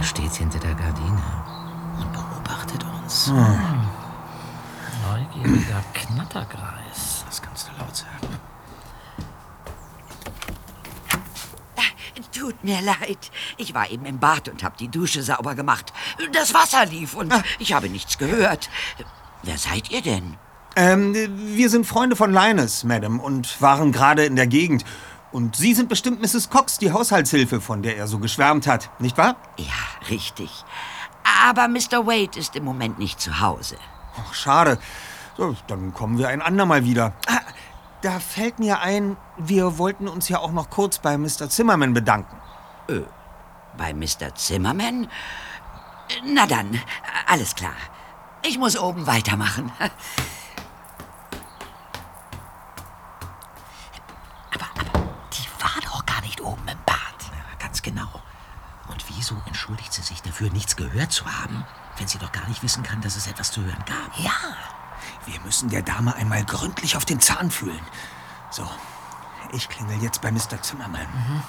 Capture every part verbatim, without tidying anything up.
steht hinter der Gardine und beobachtet uns. Hm. Neugieriger Knattergreis. Das kannst du laut sagen. Tut mir leid. Ich war eben im Bad und habe die Dusche sauber gemacht. Das Wasser lief und ah. ich habe nichts gehört. Wer seid ihr denn? Ähm, wir sind Freunde von Linus, Madame, und waren gerade in der Gegend. Und Sie sind bestimmt Misses Cox, die Haushaltshilfe, von der er so geschwärmt hat, nicht wahr? Ja, richtig. Aber Mister Wade ist im Moment nicht zu Hause. Ach, schade. So, dann kommen wir ein andermal wieder. Ah, da fällt mir ein, wir wollten uns ja auch noch kurz bei Mister Zimmerman bedanken. Äh, bei Mister Zimmerman? Na dann, alles klar. Ich muss oben weitermachen. Aber, aber die war doch gar nicht oben im Bad. Ja, ganz genau. Und wieso entschuldigt sie sich dafür, nichts gehört zu haben, wenn sie doch gar nicht wissen kann, dass es etwas zu hören gab? Ja. Wir müssen der Dame einmal gründlich auf den Zahn fühlen. So, ich klingel jetzt bei Mister Zimmerman. Mhm.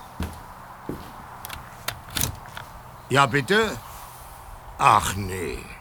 Ja, bitte? Ach, nee.